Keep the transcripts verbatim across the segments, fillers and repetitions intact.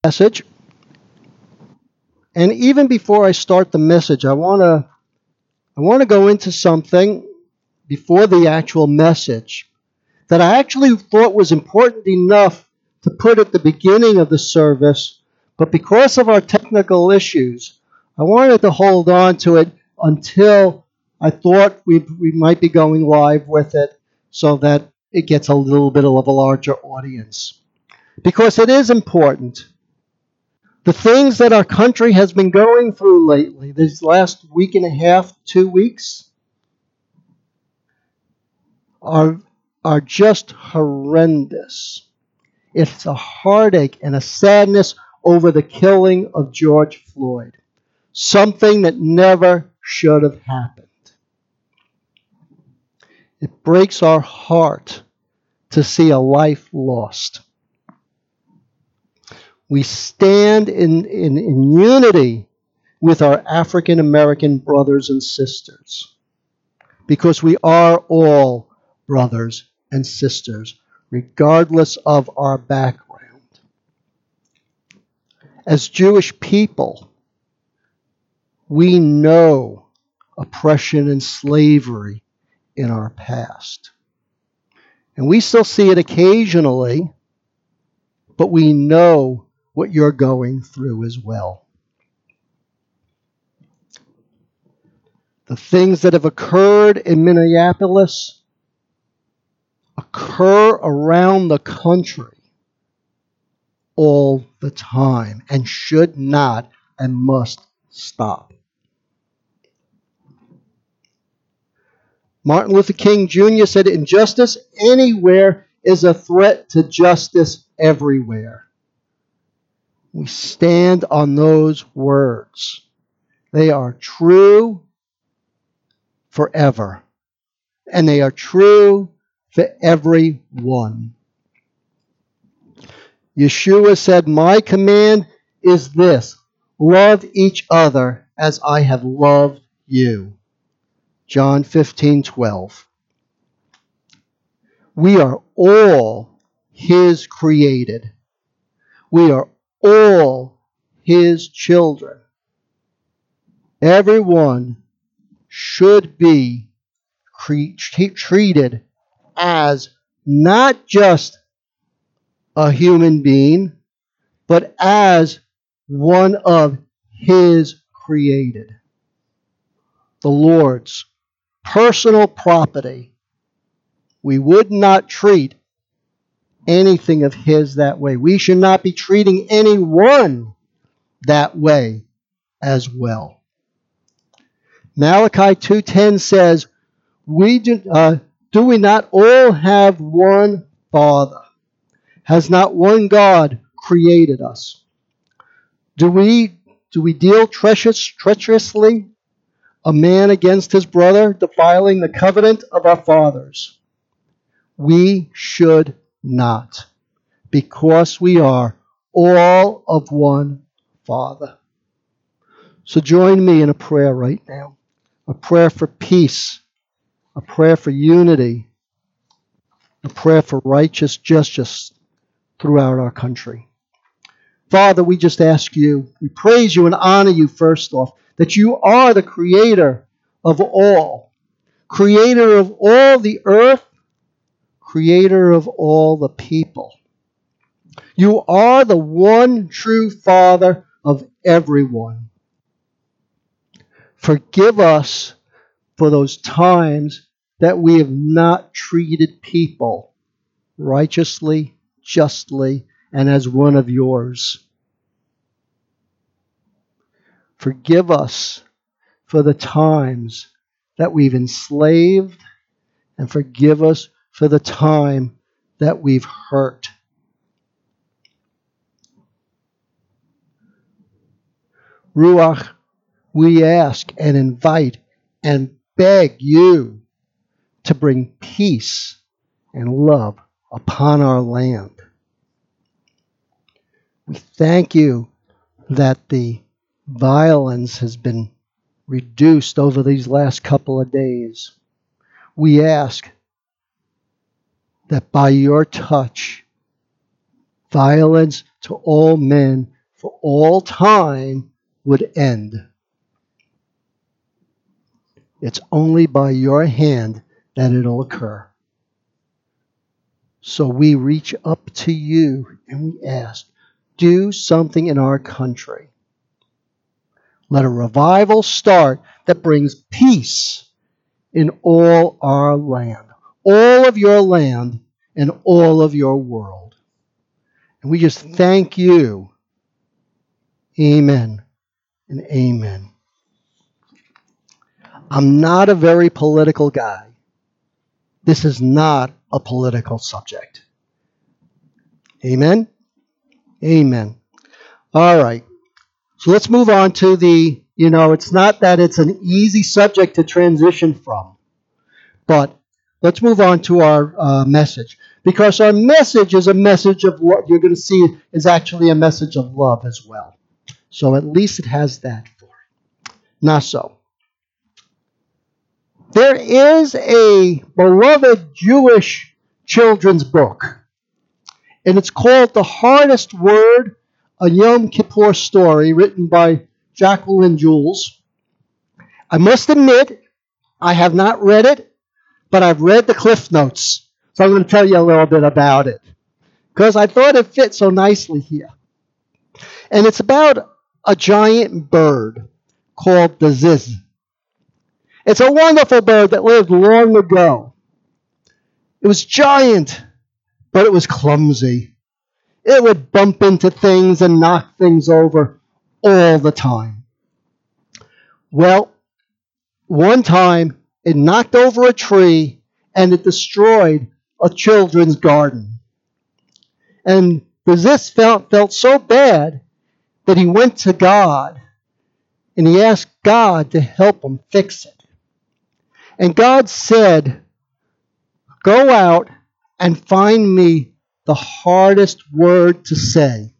Message. And even before I start the message, I want to I want to go into something before the actual message that I actually thought was important enough to put at the beginning of the service, but because of our technical issues, I wanted to hold on to it until I thought we we might be going live with it so that it gets a little bit of a larger audience. Because it is important. The things that our country has been going through lately, these last week and a half, two weeks, are, are just horrendous. It's a heartache and a sadness over the killing of George Floyd, something that never should have happened. It breaks our heart to see a life lost. We stand in, in, in unity with our African American brothers and sisters because we are all brothers and sisters, regardless of our background. As Jewish people, we know oppression and slavery in our past. And we still see it occasionally, but we know what you're going through as well. The things that have occurred in Minneapolis occur around the country all the time and should not and must stop. Martin Luther King Junior said, "Injustice anywhere is a threat to justice everywhere." We stand on those words. They are true forever, and they are true for everyone. Yeshua said, "My command is this: love each other as I have loved you." John fifteen twelve. We are all His created. We are all His children. Everyone should be treated as not just a human being, but as one of His created. The Lord's personal property. We would not treat anything of His that way. We should not be treating anyone that way as well. Malachi two ten says, "We do, uh, do we not all have one Father? Has not one God created us? Do we do we deal treacherous, treacherously, a man against his brother, defiling the covenant of our fathers? We should not, because we are all of one Father." So join me in a prayer right now, a prayer for peace, a prayer for unity, a prayer for righteous justice throughout our country. Father, we just ask you, we praise you and honor you first off, that you are the creator of all, creator of all the earth, creator of all the people. You are the one true Father of everyone. Forgive us for those times that we have not treated people righteously, justly, and as one of yours. Forgive us for the times that we've enslaved, and forgive us for the time that we've hurt. Ruach, we ask and invite and beg you to bring peace and love upon our land. We thank you that the violence has been reduced over these last couple of days. We ask that by your touch, violence to all men for all time would end. It's only by your hand that it'll occur. So we reach up to you and we ask, do something in our country. Let a revival start that brings peace in all our land, all of your land and all of your world. And we just thank you. Amen and amen. I'm not a very political guy. This is not a political subject. Amen? Amen. All right. So let's move on to the, you know, it's not that it's an easy subject to transition from, but let's move on to our uh, message. Because our message is a message of what you're going to see is actually a message of love as well. So at least it has that for it. Not so. There is a beloved Jewish children's book, and it's called The Hardest Word, a Yom Kippur story, written by Jacqueline Jules. I must admit, I have not read it, but I've read the Cliff Notes. So I'm going to tell you a little bit about it, because I thought it fit so nicely here. And it's about a giant bird called the Ziz. It's a wonderful bird that lived long ago. It was giant, but it was clumsy. It would bump into things and knock things over all the time. Well, one time it knocked over a tree and it destroyed a children's garden. And the Ziz felt, felt so bad that he went to God and he asked God to help him fix it. And God said, go out and find me the hardest word to say.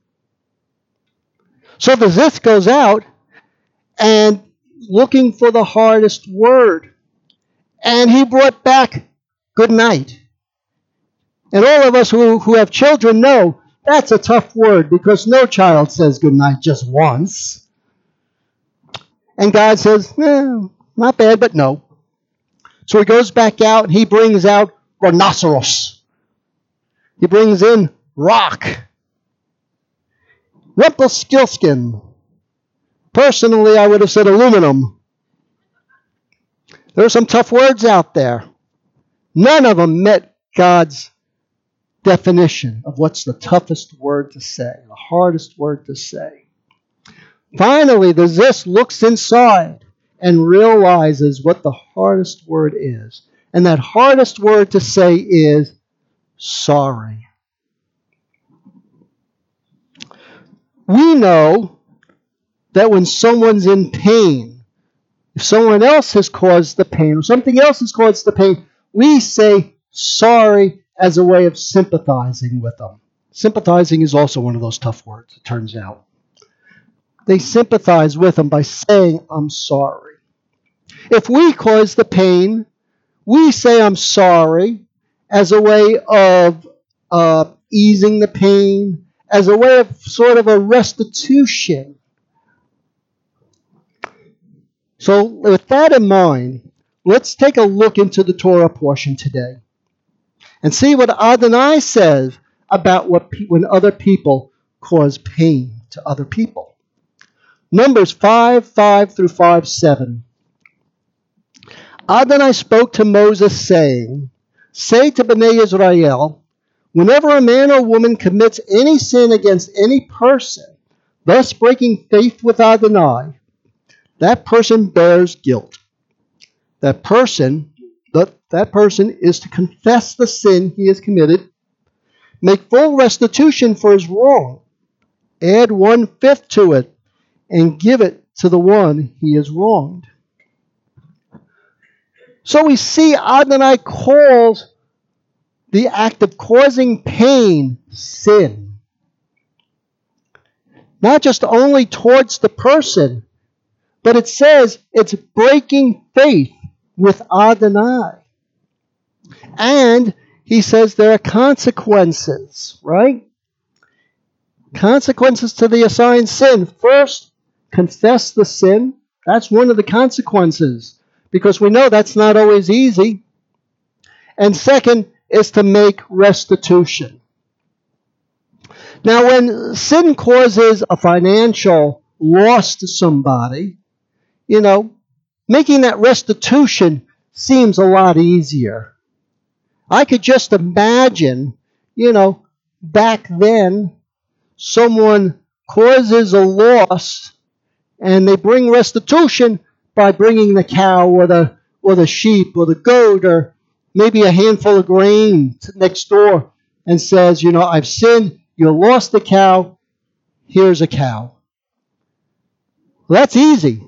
So the Ziz goes out and looking for the hardest word. And he brought back good night. And all of us who, who have children know that's a tough word because no child says good night just once. And God says, eh, not bad, but no. So he goes back out and he brings out rhinoceros. He brings in rock. Rumpelstiltskin. Personally, I would have said aluminum. There are some tough words out there. None of them met God's definition of what's the toughest word to say, the hardest word to say. Finally, the Ziz looks inside and realizes what the hardest word is. And that hardest word to say is sorry. We know that when someone's in pain, if someone else has caused the pain or something else has caused the pain, we say sorry as a way of sympathizing with them. Sympathizing is also one of those tough words, it turns out. They sympathize with them by saying, I'm sorry. If we cause the pain, we say I'm sorry as a way of uh, easing the pain, as a way of sort of a restitution. So with that in mind, let's take a look into the Torah portion today and see what Adonai says about what pe- when other people cause pain to other people. Numbers five, five through five, seven. Adonai spoke to Moses, saying, say to Bnei Israel, whenever a man or woman commits any sin against any person, thus breaking faith with Adonai, that person bears guilt. That person, that, that person is to confess the sin he has committed, make full restitution for his wrong, add one-fifth to it, and give it to the one he has wronged. So we see Adonai calls the act of causing pain sin. Not just only towards the person, but it says it's breaking faith with Adonai. And he says there are consequences, right? Consequences to the assigned sin. First, confess the sin. That's one of the consequences, because we know that's not always easy. And second is to make restitution. Now, when sin causes a financial loss to somebody, you know, making that restitution seems a lot easier. I could just imagine, you know, back then, someone causes a loss and they bring restitution by bringing the cow or the or the sheep or the goat or maybe a handful of grain next door and says, you know, I've sinned, you lost the cow, here's a cow. Well, that's easy.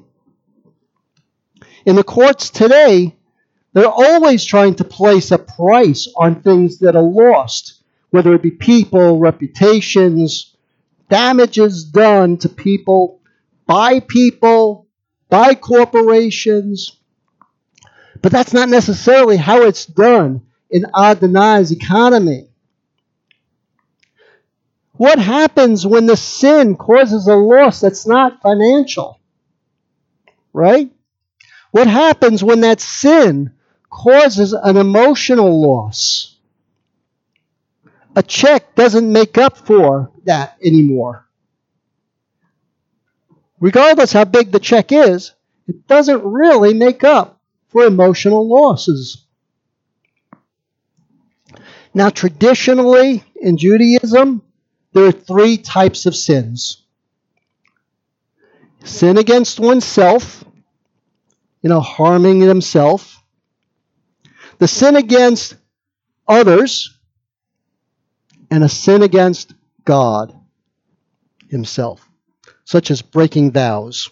In the courts today, they're always trying to place a price on things that are lost, whether it be people, reputations, damages done to people, by people, by corporations. But that's not necessarily how it's done in Adonai's economy. What happens when the sin causes a loss that's not financial? Right? What happens when that sin causes an emotional loss? A check doesn't make up for that anymore. Regardless how big the check is, it doesn't really make up for emotional losses. Now, traditionally in Judaism, there are three types of sins. Sin against oneself, you know, harming themselves. The sin against others, and a sin against God himself, such as breaking vows.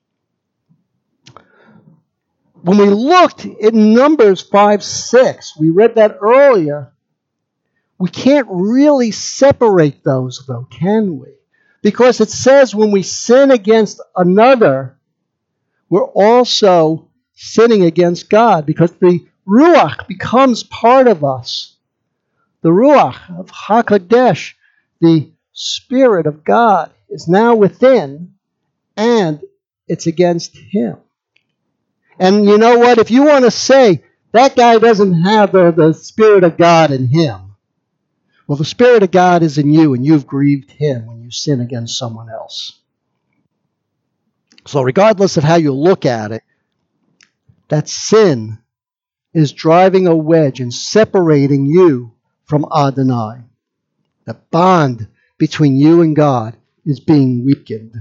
When we looked at Numbers five six, we read that earlier, we can't really separate those, though, can we? Because it says when we sin against another, we're also sinning against God, because the Ruach becomes part of us. The Ruach of HaKodesh, the Spirit of God, is now within, and it's against Him. And you know what? If you want to say, that guy doesn't have the, the Spirit of God in him, well, the Spirit of God is in you, and you've grieved Him when you sin against someone else. So regardless of how you look at it, that sin is driving a wedge and separating you from Adonai. The bond between you and God is being weakened.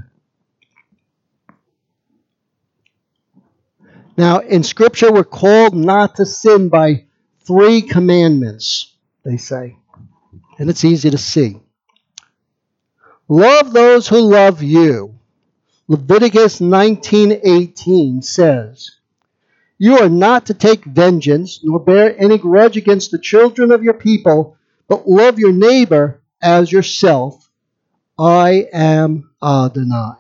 Now, in Scripture, we're called not to sin by three commandments, they say. And it's easy to see. Love those who love you. Leviticus nineteen eighteen says, you are not to take vengeance, nor bear any grudge against the children of your people, but love your neighbor as yourself. I am Adonai.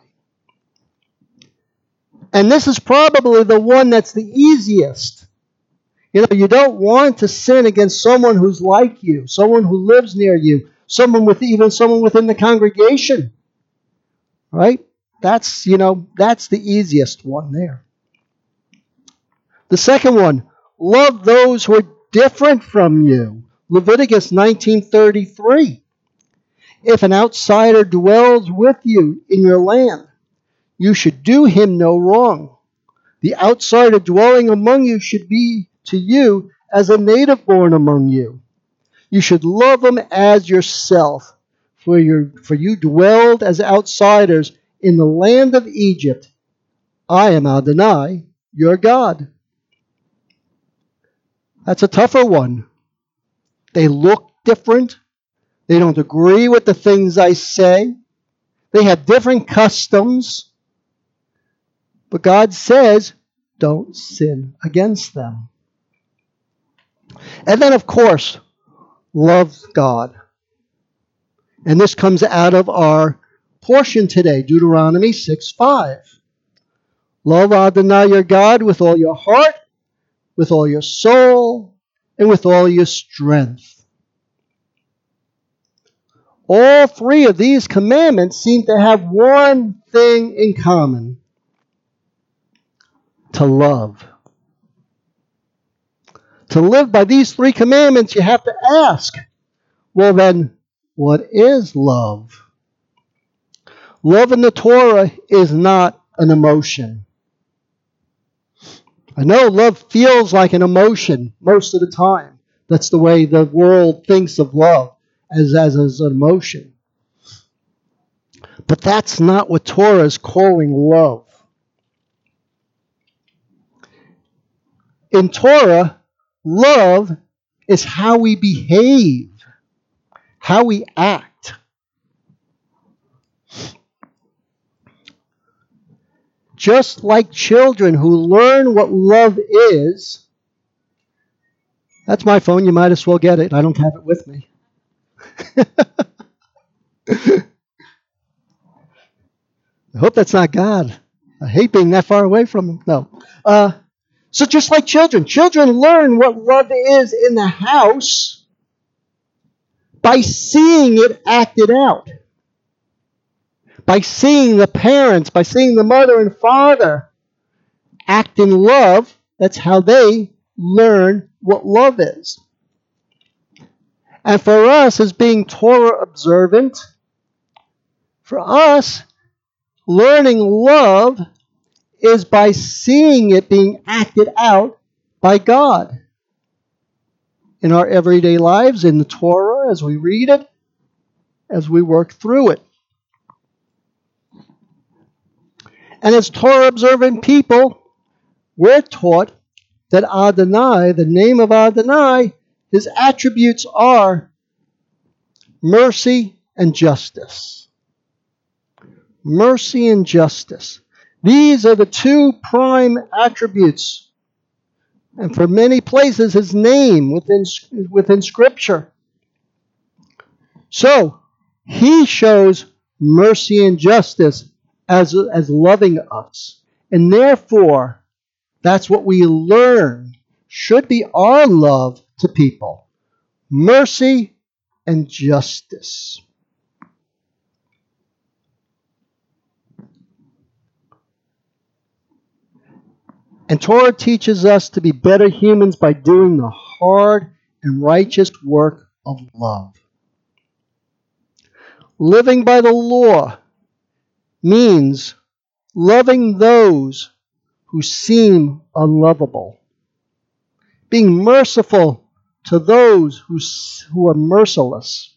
And this is probably the one that's the easiest. You know, you don't want to sin against someone who's like you, someone who lives near you, someone with even someone within the congregation. Right? That's, you know, that's the easiest one there. The second one, love those who are different from you. Leviticus nineteen thirty-three. If an outsider dwells with you in your land, you should do him no wrong. The outsider dwelling among you should be to you as a native born among you. You should love him as yourself, for, your, for you dwelled as outsiders in the land of Egypt. I am Adonai, your God. That's a tougher one. They look different. They don't agree with the things I say. They have different customs. But God says, don't sin against them. And then, of course, love God. And this comes out of our portion today, Deuteronomy six five. Love Adonai your God with all your heart, with all your soul, and with all your strength. All three of these commandments seem to have one thing in common: to love. To live by these three commandments, you have to ask, well then, what is love? Love in the Torah is not an emotion. I know love feels like an emotion most of the time. That's the way the world thinks of love, as, as, as an emotion. But that's not what Torah is calling love. In Torah, love is how we behave, how we act. Just like children who learn what love is. That's my phone. You might as well get it. I don't have it with me. I hope that's not God. I hate being that far away from him. No. Uh, so just like children, children learn what love is in the house by seeing it acted out. By seeing the parents, by seeing the mother and father act in love. That's how they learn what love is. And for us, as being Torah observant, for us, learning love is by seeing it being acted out by God in our everyday lives, in the Torah, as we read it, as we work through it. And as Torah observant people, we're taught that Adonai, the name of Adonai, his attributes are mercy and justice. Mercy and justice. These are the two prime attributes. And for many places, his name within, within Scripture. So, he shows mercy and justice as, as loving us. And therefore, that's what we learn should be our love to people. Mercy and justice. And Torah teaches us to be better humans by doing the hard and righteous work of love. Living by the law means loving those who seem unlovable. Being merciful to those who, who are merciless.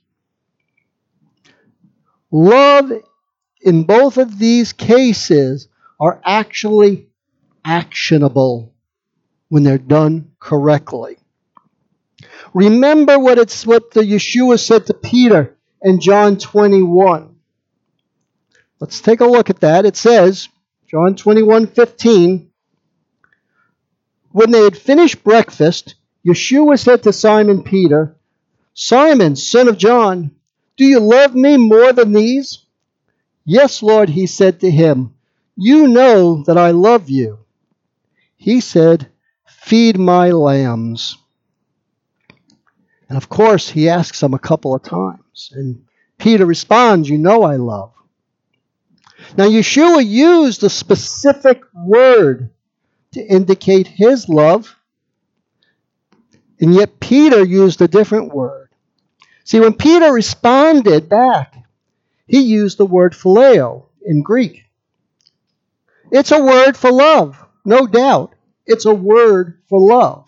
Love in both of these cases are actually actionable when they're done correctly. Remember what it's what the Yeshua said to Peter in John twenty-one. Let's take a look at that. It says, John twenty-one fifteen, when they had finished breakfast, Yeshua said to Simon Peter, Simon, son of John, do you love me more than these? Yes, Lord, he said to him, you know that I love you. He said, feed my lambs. And of course, he asks him a couple of times. And Peter responds, you know I love. Now, Yeshua used a specific word to indicate his love, and yet Peter used a different word. See, when Peter responded back, he used the word phileo in Greek. It's a word for love, no doubt. It's a word for love.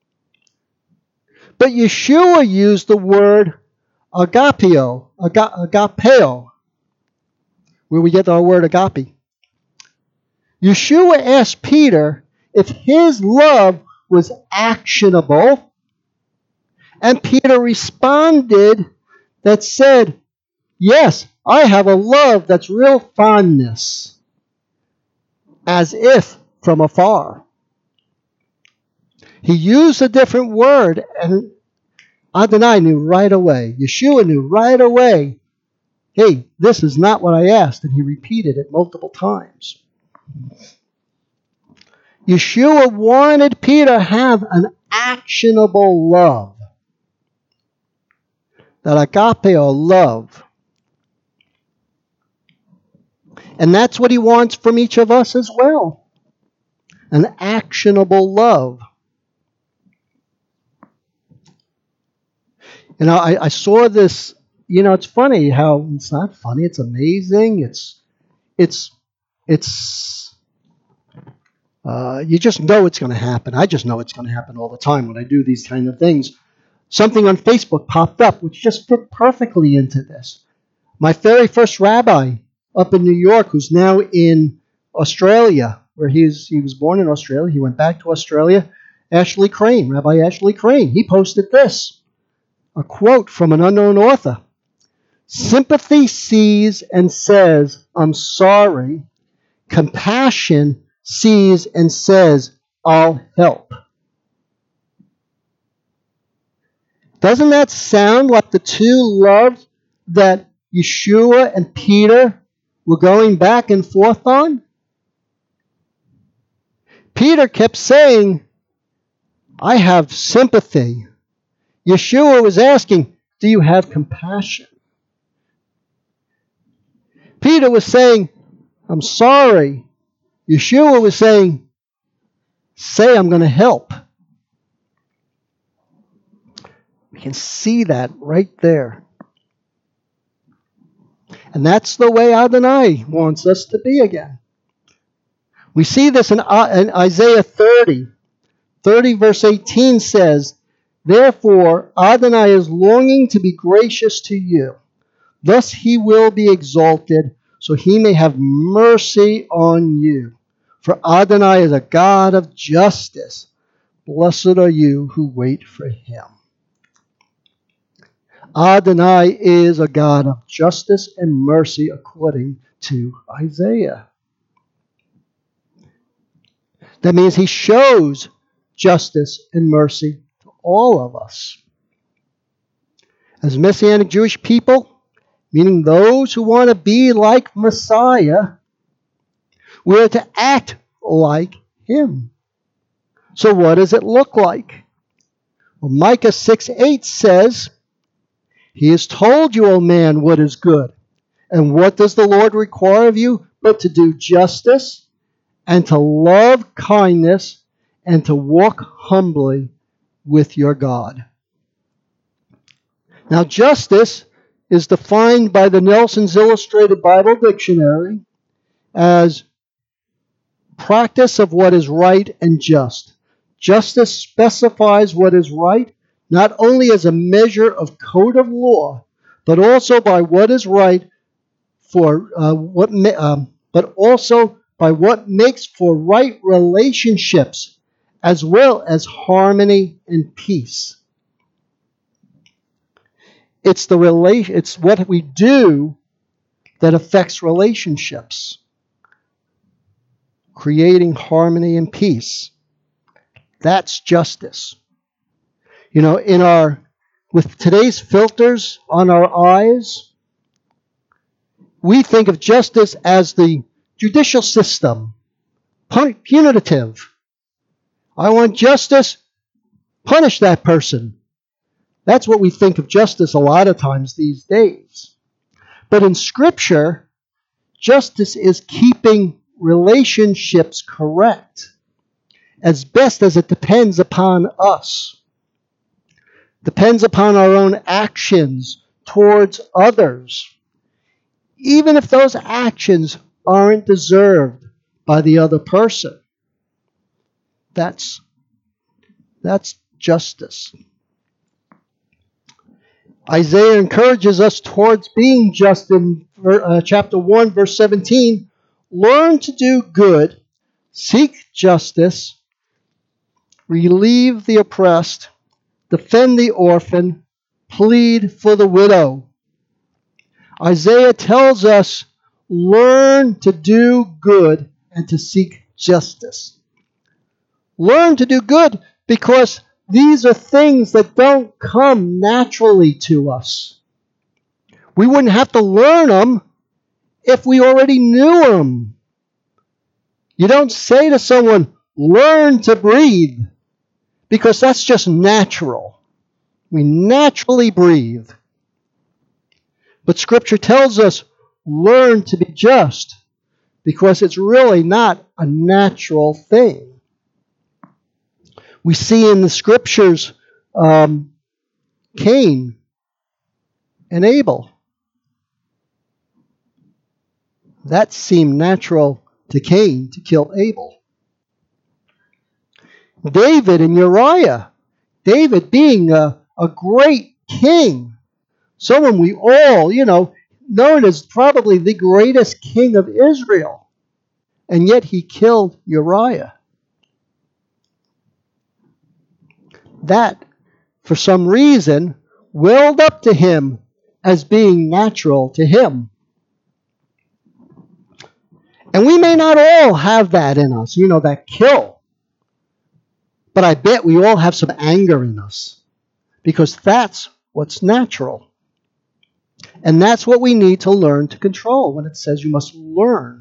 But Yeshua used the word agapeo, aga, agapeo, where we get our word agape. Yeshua asked Peter if his love was actionable, and Peter responded that said, yes, I have a love that's real fondness, as if from afar. He used a different word, and Adonai knew right away. Yeshua knew right away, hey, this is not what I asked, and he repeated it multiple times. Yeshua wanted Peter to have an actionable love. That agape or love And that's what he wants from each of us as well. An actionable love. You know, I, I saw this, you know, it's funny how, it's not funny, it's amazing. It's, it's, it's, uh, you just know it's going to happen. I just know it's going to happen all the time when I do these kind of things. Something on Facebook popped up which just fit perfectly into this. My very first rabbi up in New York, who's now in Australia, where he's, he was born in Australia. He went back to Australia. Ashley Crane, Rabbi Ashley Crane, he posted this, a quote from an unknown author. Sympathy sees and says, I'm sorry. Compassion sees and says, I'll help. Doesn't that sound like the two loves that Yeshua and Peter were going back and forth on? Peter kept saying, I have sympathy. Yeshua was asking, do you have compassion? Peter was saying, I'm sorry. Yeshua was saying, say I'm going to help. We can see that right there. And that's the way Adonai wants us to be again. We see this in, in Isaiah thirty. thirty verse eighteen says, therefore Adonai is longing to be gracious to you. Thus he will be exalted, so he may have mercy on you. For Adonai is a God of justice. Blessed are you who wait for him. Adonai is a God of justice and mercy according to Isaiah. That means he shows justice and mercy to all of us. As Messianic Jewish people, meaning those who want to be like Messiah, we're to act like him. So what does it look like? Well, Micah six eight says, he has told you, O man, what is good. And what does the Lord require of you? But to do justice, and to love kindness, and to walk humbly with your God. Now, justice is defined by the Nelson's Illustrated Bible Dictionary as practice of what is right and just. Justice specifies what is right, not only as a measure of code of law, but also by what is right for uh, what, um, but also by what makes for right relationships, as well as harmony and peace. It's the rela- It's what we do that affects relationships, creating harmony and peace. That's justice. You know, in our with today's filters on our eyes, we think of justice as the judicial system, punitive. I want justice, punish that person. That's what we think of justice a lot of times these days. But in Scripture, justice is keeping relationships correct as best as it depends upon us. Depends upon our own actions towards others, even if those actions aren't deserved by the other person. That's, that's justice. Isaiah encourages us towards being just in uh, chapter one, verse seventeen. Learn to do good, seek justice, relieve the oppressed, defend the orphan, plead for the widow. Isaiah tells us, learn to do good and to seek justice. Learn to do good because these are things that don't come naturally to us. We wouldn't have to learn them if we already knew them. You don't say to someone, learn to breathe, because that's just natural. We naturally breathe. But Scripture tells us, learn to be just. because it's really not a natural thing. We see in the scriptures um, Cain and Abel. That seemed natural to Cain to kill Abel. David and Uriah. David being a, a great king. Someone we all, you know, known as probably the greatest king of Israel. And yet he killed Uriah. That, for some reason, welled up to him as being natural to him. And we may not all have that in us, you know, that kill. But I bet we all have some anger in us, because that's what's natural. And that's what we need to learn to control when it says you must learn.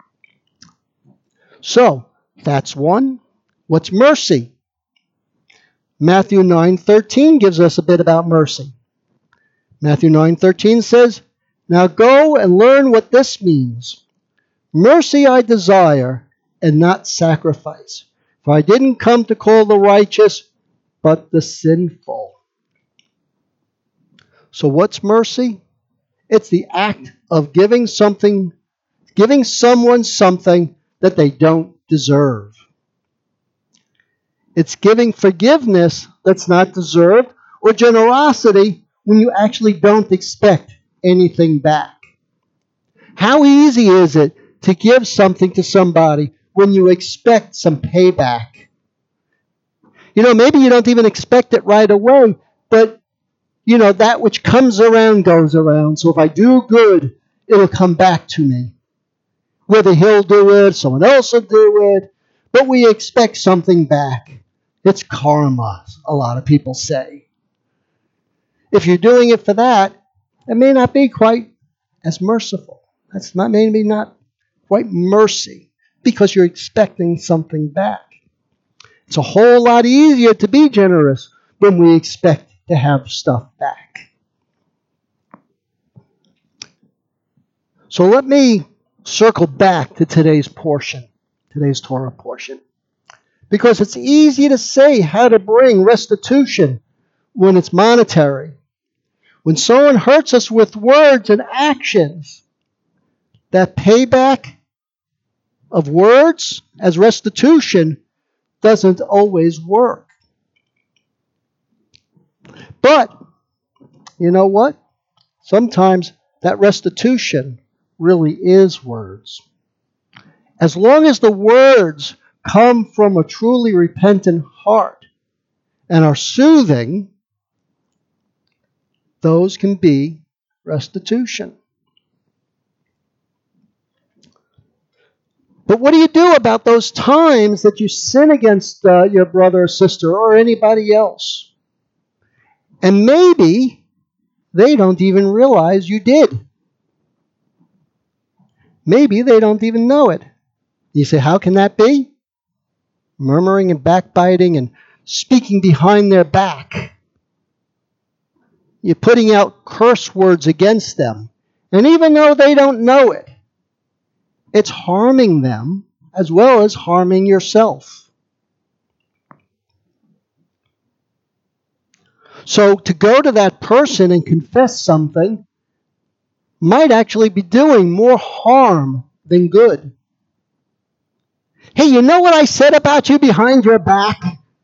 So, that's one. What's mercy? Matthew nine thirteen gives us a bit about mercy. Matthew nine thirteen says, "Now go and learn what this means. Mercy I desire, and not sacrifice. For I didn't come to call the righteous, but the sinful." So what's mercy? It's the act of giving something, giving someone something that they don't deserve. It's giving forgiveness that's not deserved, or generosity when you actually don't expect anything back. How easy is it to give something to somebody when you expect some payback? You know, maybe you don't even expect it right away, but, you know, that which comes around goes around. So if I do good, it'll come back to me. Whether he'll do it, someone else will do it, but we expect something back. It's karma, a lot of people say. If you're doing it for that, it may not be quite as merciful. That's not maybe not quite mercy, because you're expecting something back. It's a whole lot easier to be generous when we expect to have stuff back. So let me circle back to today's portion, today's Torah portion. Because it's easy to say how to bring restitution when it's monetary. When someone hurts us with words and actions, that payback of words as restitution doesn't always work. But, you know what? Sometimes that restitution really is words. As long as the words come from a truly repentant heart and are soothing, those can be restitution. But what do you do about those times that you sin against uh, your brother or sister or anybody else? And maybe they don't even realize you did. Maybe they don't even know it. You say, how can that be? Murmuring and backbiting and speaking behind their back. You're putting out curse words against them. And even though they don't know it, it's harming them as well as harming yourself. So to go to that person and confess something might actually be doing more harm than good. Hey, you know what I said about you behind your back?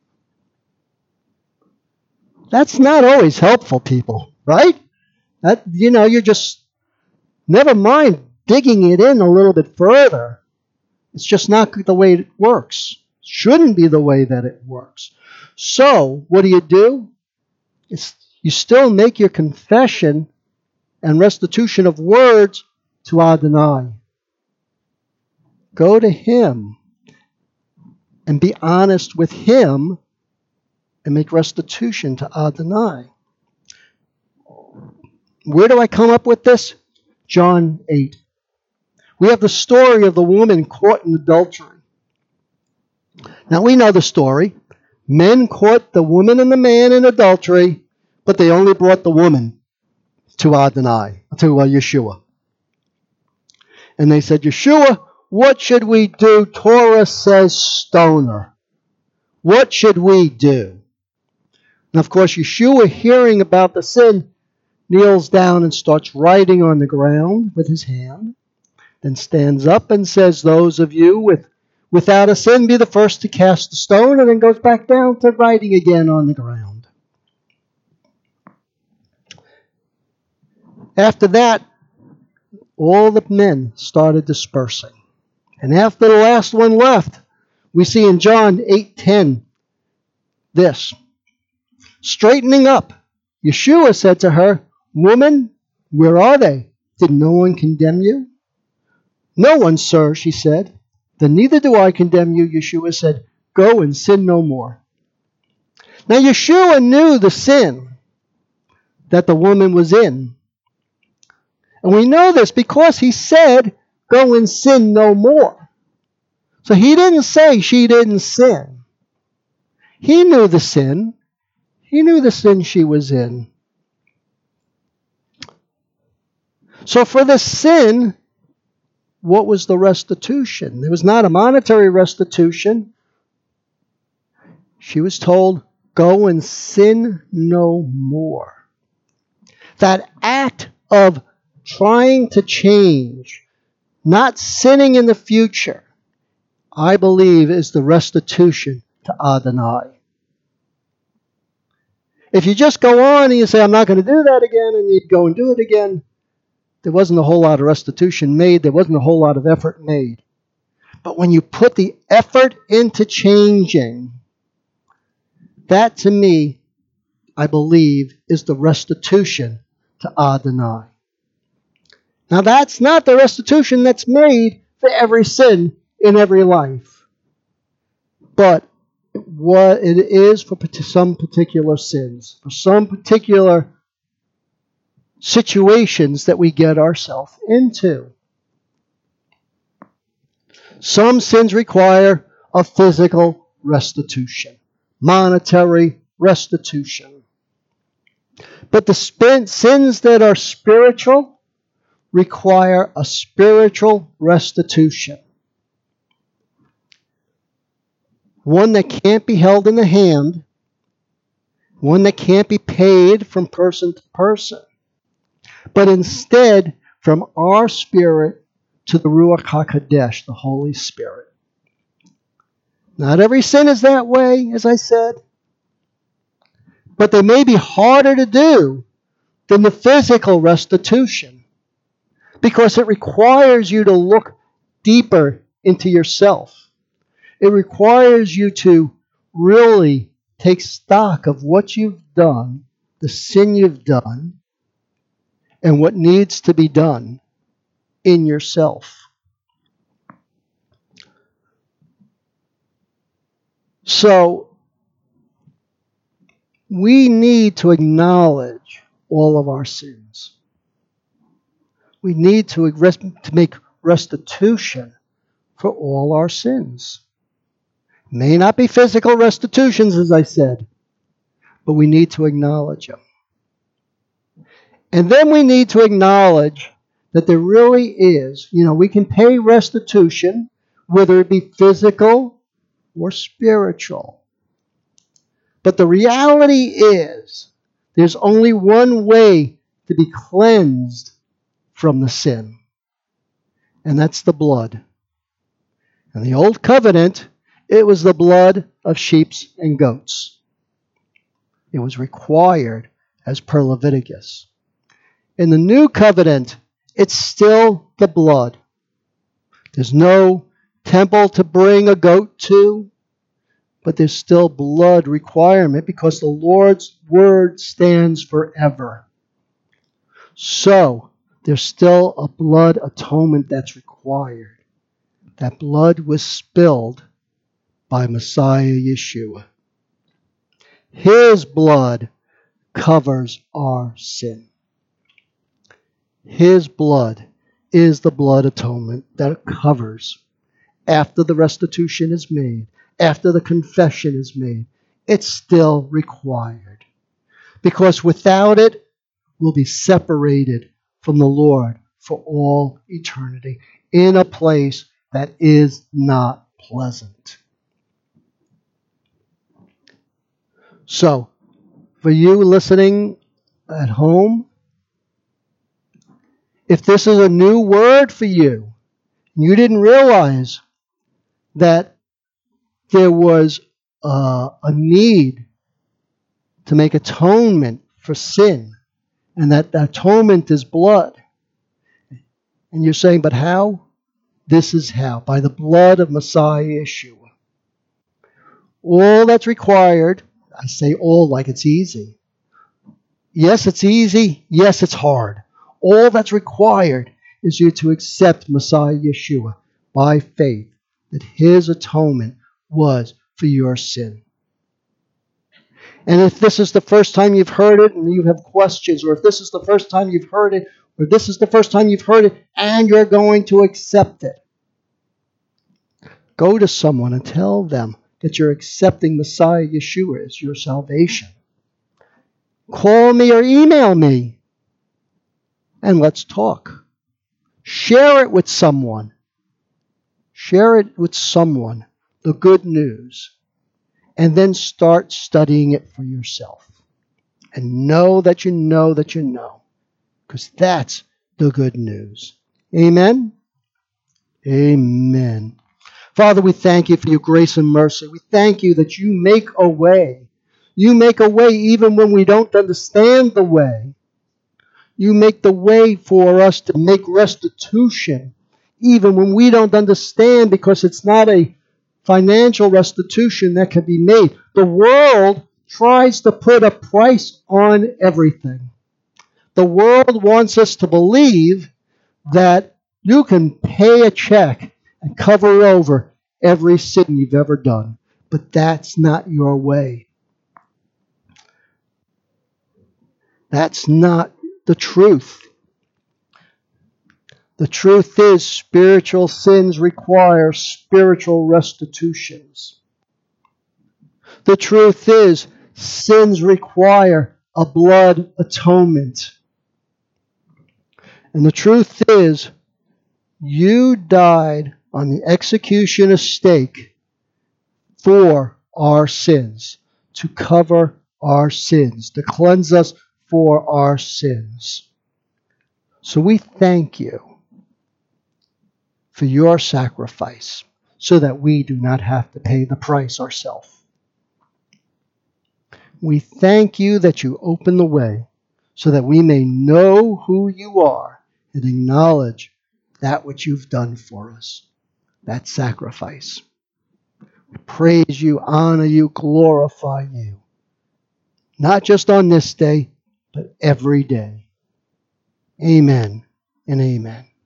That's not always helpful, people, right? That, you know, you're just, never mind digging it in a little bit further. It's just not the way it works. Shouldn't be the way that it works. So, what do you do? It's, you still make your confession and restitution of words to Adonai. Go to Him and be honest with Him and make restitution to Adonai. Where do I come up with this? John eight. We have the story of the woman caught in adultery. Now we know the story. Men caught the woman and the man in adultery, but they only brought the woman to Adonai, to uh, Yeshua. And they said, Yeshua, what should we do? Torah says stone her. What should we do? And of course, Yeshua, hearing about the sin, kneels down and starts writing on the ground with his hand, then stands up and says, those of you with without a sin be the first to cast the stone, and then goes back down to writing again on the ground. After that, all the men started dispersing. And after the last one left, we see in John eight ten this. Straightening up, Yeshua said to her, Woman, where are they? Did no one condemn you? No one, sir, she said. Then neither do I condemn you, Yeshua said. Go and sin no more. Now Yeshua knew the sin that the woman was in. And we know this because he said, go and sin no more. So he didn't say she didn't sin. He knew the sin. He knew the sin she was in. So for the sin, what was the restitution? There was not a monetary restitution. She was told, go and sin no more. That act of trying to change, not sinning in the future, I believe is the restitution to Adonai. If you just go on and you say, I'm not going to do that again, and you go and do it again, there wasn't a whole lot of restitution made. There wasn't a whole lot of effort made. But when you put the effort into changing, that to me, I believe, is the restitution to Adonai. Now that's not the restitution that's made for every sin in every life. But what it is for some particular sins, for some particular situations that we get ourselves into. Some sins require a physical restitution, monetary restitution. But the sins that are spiritual require a spiritual restitution. One that can't be held in the hand, one that can't be paid from person to person, but instead from our spirit to the Ruach HaKodesh, the Holy Spirit. Not every sin is that way, as I said, but they may be harder to do than the physical restitution because it requires you to look deeper into yourself. It requires you to really take stock of what you've done, the sin you've done, and what needs to be done in yourself. So, we need to acknowledge all of our sins. We need to, to make restitution for all our sins. May not be physical restitutions, as I said, but we need to acknowledge them. And then we need to acknowledge that there really is, you know, we can pay restitution, whether it be physical or spiritual. But the reality is, there's only one way to be cleansed from the sin, and that's the blood. In the Old Covenant, it was the blood of sheep and goats. It was required as per Leviticus. In the New Covenant, it's still the blood. There's no temple to bring a goat to, but there's still blood requirement because the Lord's word stands forever. So, there's still a blood atonement that's required. That blood was spilled by Messiah Yeshua. His blood covers our sin. His blood is the blood atonement that covers after the restitution is made, after the confession is made. It's still required. Because without it, we'll be separated from the Lord for all eternity in a place that is not pleasant. So, for you listening at home, if this is a new word for you, you didn't realize that there was uh, a need to make atonement for sin, and that atonement is blood. And you're saying, but how? This is how. By the blood of Messiah Yeshua. All that's required, I say all like it's easy. Yes, it's easy. Yes, it's hard. All that's required is you to accept Messiah Yeshua by faith, that his atonement was for your sin. And if this is the first time you've heard it and you have questions, or if this is the first time you've heard it, or this is the first time you've heard it and you're going to accept it, go to someone and tell them that you're accepting Messiah Yeshua as your salvation. Call me or email me and let's talk. Share it with someone. Share it with someone, the good news, and then start studying it for yourself. And know that you know that you know, because that's the good news. Amen? Amen. Father, we thank you for your grace and mercy. We thank you that you make a way. You make a way even when we don't understand the way. You make the way for us to make restitution even when we don't understand, because it's not a financial restitution that can be made. The world tries to put a price on everything. The world wants us to believe that you can pay a check and cover over every sin you've ever done. But that's not your way. That's not the truth. The truth is, spiritual sins require spiritual restitutions. The truth is, sins require a blood atonement. And the truth is, you died on the execution of stake for our sins, to cover our sins, to cleanse us for our sins. So we thank you for your sacrifice, so that we do not have to pay the price ourselves. We thank you that you open the way so that we may know who you are and acknowledge that which you've done for us, that sacrifice. We praise you, honor you, glorify you, not just on this day, but every day. Amen and amen.